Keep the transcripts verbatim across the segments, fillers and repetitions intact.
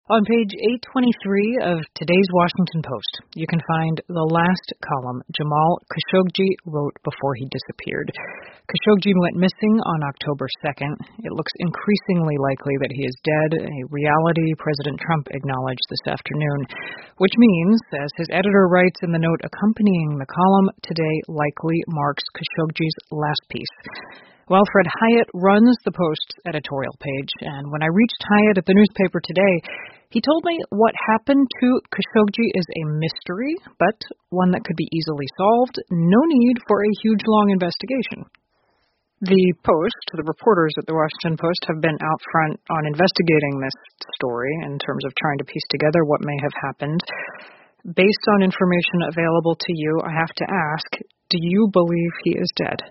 On page eight twenty-three of today's Washington Post, you can find the last column Jamal Khashoggi wrote before he disappeared. Khashoggi went missing on October second. It looks increasingly likely that he is dead, a reality President Trump acknowledged this afternoon, which means, as his editor writes in the note accompanying the column, today likely marks Khashoggi's last piece. Well, Fred Hiatt runs the Post's editorial page, and when I reached Hiatt at the newspaper today, he told me what happened to Khashoggi is a mystery, but one that could be easily solved. No need for a huge, long investigation. The Post, the reporters at the Washington Post, have been out front on investigating this story in terms of trying to piece together what may have happened. Based on information available to you, I have to ask, do you believe he is dead?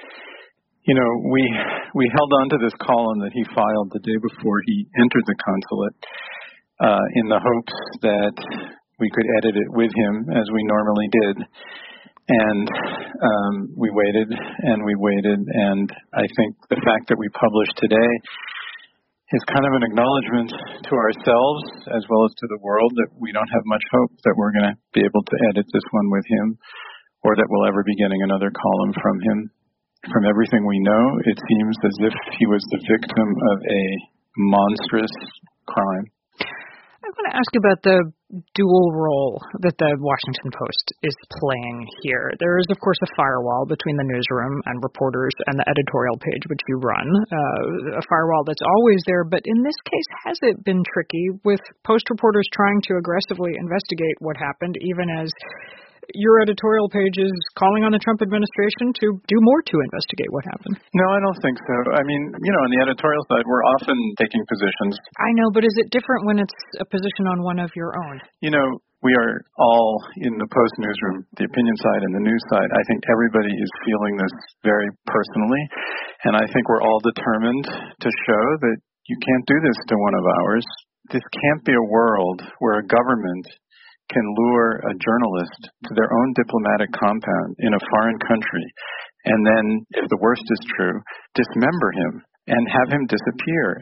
You know, we we held on to this column that he filed the day before he entered the consulate uh, in the hopes that we could edit it with him as we normally did. And um, we waited and we waited. And I think the fact that we published today is kind of an acknowledgement to ourselves as well as to the world that we don't have much hope that we're going to be able to edit this one with him or that we'll ever be getting another column from him. From everything we know, it seems as if he was the victim of a monstrous crime. I want to ask you about the dual role that the Washington Post is playing here. There is, of course, a firewall between the newsroom and reporters and the editorial page which you run, uh, a firewall that's always there. But in this case, has it been tricky with Post reporters trying to aggressively investigate what happened, even as your editorial page is calling on the Trump administration to do more to investigate what happened? No, I don't think so. I mean, you know, on the editorial side, we're often taking positions. I know, but is it different when it's a position on one of your own? You know, we are all in the Post newsroom, the opinion side and the news side. I think everybody is feeling this very personally, and I think we're all determined to show that you can't do this to one of ours. This can't be a world where a government can lure a journalist to their own diplomatic compound in a foreign country and then, if the worst is true, dismember him and have him disappear.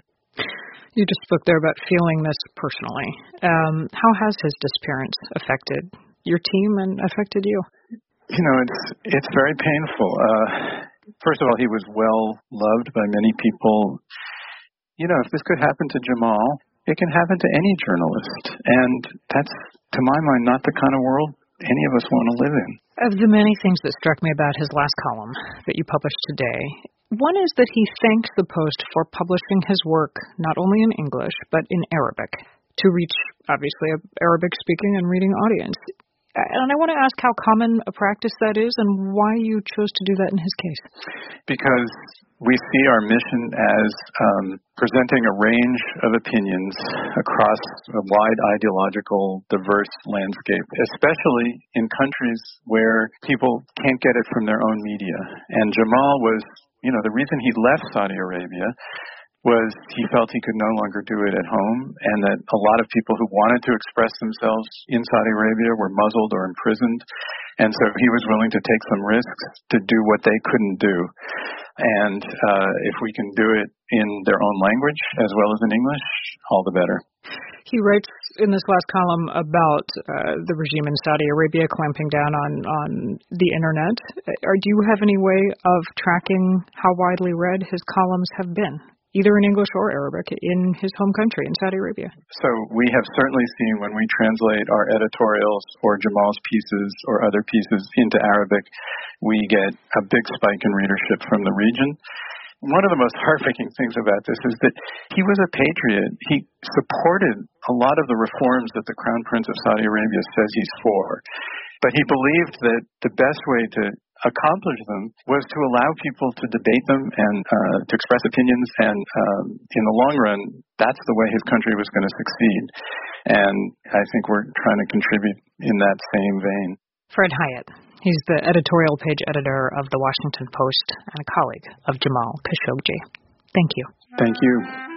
You just spoke there about feeling this personally. Um, how has his disappearance affected your team and affected you? You know, it's it's very painful. Uh, first of all, he was well loved by many people. You know, if this could happen to Jamal, it can happen to any journalist. And that's, to my mind, not the kind of world any of us want to live in. Of the many things that struck me about his last column that you published today, one is that he thanks the Post for publishing his work not only in English, but in Arabic, to reach, obviously, an Arabic-speaking and reading audience. And I want to ask how common a practice that is and why you chose to do that in his case. Because we see our mission as um, presenting a range of opinions across a wide ideological, diverse landscape, especially in countries where people can't get it from their own media. And Jamal was, you know, the reason he left Saudi Arabia was he felt he could no longer do it at home, and that a lot of people who wanted to express themselves in Saudi Arabia were muzzled or imprisoned. And so he was willing to take some risks to do what they couldn't do. And uh, if we can do it in their own language as well as in English, all the better. He writes in this last column about uh, the regime in Saudi Arabia clamping down on, on the Internet. Or do you have any way of tracking how widely read his columns have been, either in English or Arabic, in his home country, in Saudi Arabia? So we have certainly seen when we translate our editorials or Jamal's pieces or other pieces into Arabic, we get a big spike in readership from the region. One of the most heartbreaking things about this is that he was a patriot. He supported a lot of the reforms that the Crown Prince of Saudi Arabia says he's for. But he believed that the best way to accomplish them was to allow people to debate them and uh, to express opinions, and um, in the long run, that's the way his country was going to succeed. And I think we're trying to contribute in that same vein. Fred Hiatt. He's the editorial page editor of The Washington Post and a colleague of Jamal Khashoggi. Thank you. Thank you.